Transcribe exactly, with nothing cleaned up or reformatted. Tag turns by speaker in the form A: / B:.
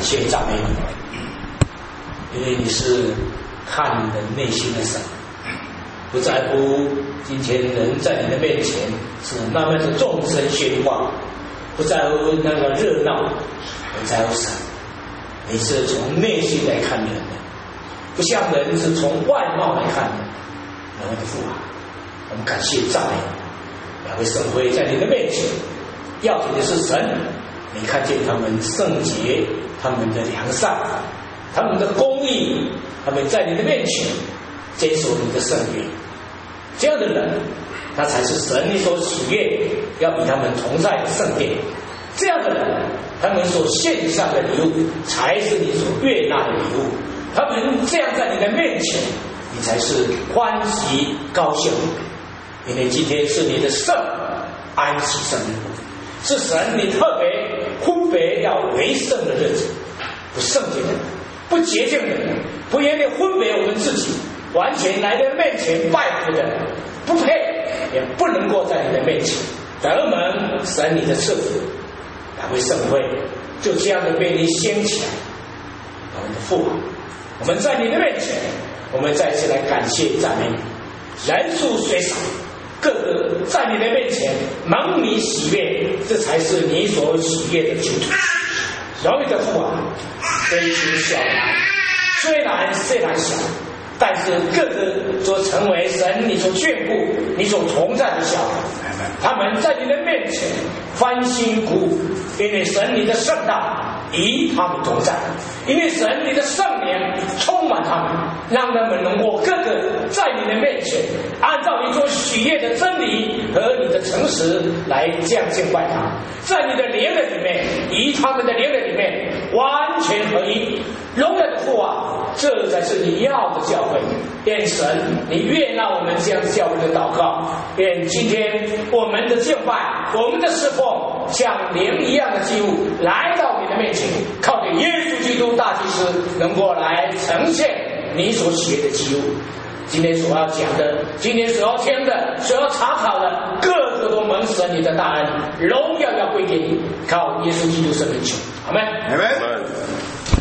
A: 谢赞美你，因为你是看人内心的神，不在乎今天人在你的面前是慢慢的众声喧哗，不在乎那个热闹，不在乎神，你是从内心来看人的，不像人是从外貌来看的。我们的父啊，我们感谢赞美你，两位圣辉在你的面前，要紧的是神，你看见他们圣洁，他们的良善，他们的公义，他们在你的面前坚守你的圣约，这样的人，他才是神你所喜悦要与他们同在的圣殿。这样的人，他们所献上的礼物才是你所悦纳的礼物。他们这样在你的面前，你才是欢喜高兴，因为今天是你的圣安息生日，是神你特别呼别要为圣的日子。不圣洁的人，不洁净的人，不愿意分别我们自己，完全来到面前拜服的人，不配也不能够在你的面前得蒙神你的赐福。两位圣会就这样的被你掀起来。我们的父啊，我们在你的面前，我们再次来感谢赞美你。人数虽少，个个在你的面前蒙你喜悦，这才是你所喜悦的基督。荣誉的父啊，这一群小孩虽然虽然小，但是个个所成为神你所眷顾、你所同在的小孩，他们在你的面前欢欣鼓舞，因为神你的圣道与他们同在，因为神你的圣灵充满他们，让他们能够个个在你的面前，按照你所喜悦的真理和你的诚实来这样敬拜他，在你的灵的里面，与他们的灵的里面完全合一。荣耀的父啊，这才是你要的教会。愿神你悦纳我们这样教会的祷告，愿今天我们的敬拜，我们的侍奉像灵一样的祭物来到你的面前，靠着耶稣基督大祭司能够来呈现你所喜悦的祭物。今天所要讲的，今天所要听的，所要查考的，个个都蒙神你的大恩，荣耀要归给你，靠耶稣基督圣名求，阿们。
B: 阿们。